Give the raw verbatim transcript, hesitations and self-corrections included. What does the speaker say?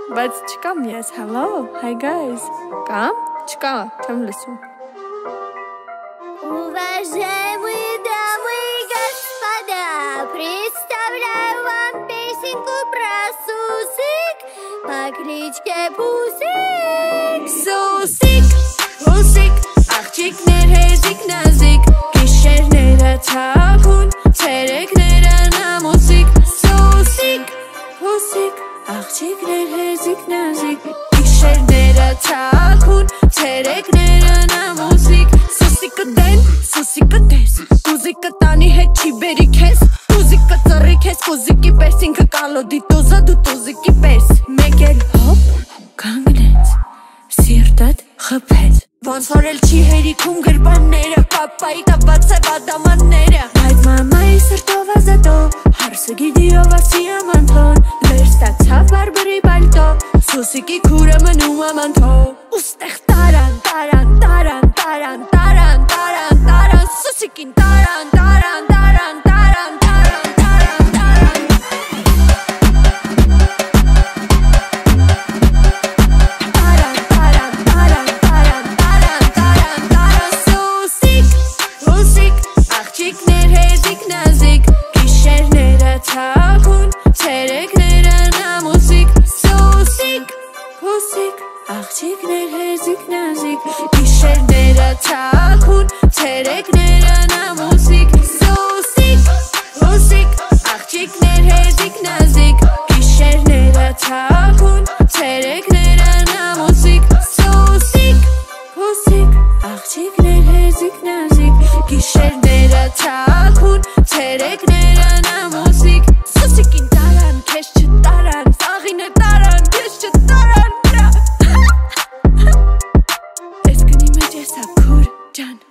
բայց չկամ ես, hello, hi guys, կամ, չկա, չեմ լսում Уважаемые дамы и господа, представляю вам песенку про Сусик по кличке Пусик. Սուսիկ, հուսիկ, աղջիկներ հեզիկ նազիկ Գիշերները թաքուն, ցերեկները նամուսիկ Սուսիկ, հուսիկ, աղջիկներ հեզիկ նազիկ Գիշերները թաքուն, ցերեկները նամուսիկ Սուսիկը դեն, սուսիկը տես Կուզիկը տանի հետ չի բերի քեզ Կուզիկը ծռի քեզ, կուզիկի պես ինքը կալոդի տուզա դու տուզիկի պես Մեկ էլ հոպ, կանգնեց Սիրտդ խփեց Ոնց որ էլ չի հերիքում գրպանները Պապայի տված է բադամանները Այդ մամայի սրտով ազատով Հարսը գիտի ով ասի ամանթոն Լեր ստացավ բարբրի բալտո Սուսիկի քուրը մնում ամանթո Ուստեղ տարան, տարան, տարան, տարան, տարան, տարան, տարան Սուսիկին տարան, տարան, տարան, տարան, տարան, տարան, տարան Աղջիկներ հեզիկ նազիկ Գիշերները թաքուն Ցերեկները նամուսիկ Սուսիկ Հուսիկ Աղջիկներ հեզիկ նազիկ Գիշերները թաքուն Ցերեկները նամուսիկ Սուսիկ Հուսիկ Աղջիկներ հեզիկ նազիկ Գիշերները թաքուն Ցերեկները նամուսիկ Սուսիկ Հուսիկ Աղջիկներ հեզիկ նազիկ Գիշերները թաքուն, ցերեկները նամուսիկ Սուսիկին տարան, քեզ չտարան, ծաղինը տարան, քեզ չտարան Ես կնի մեջ ես ա քուր ջան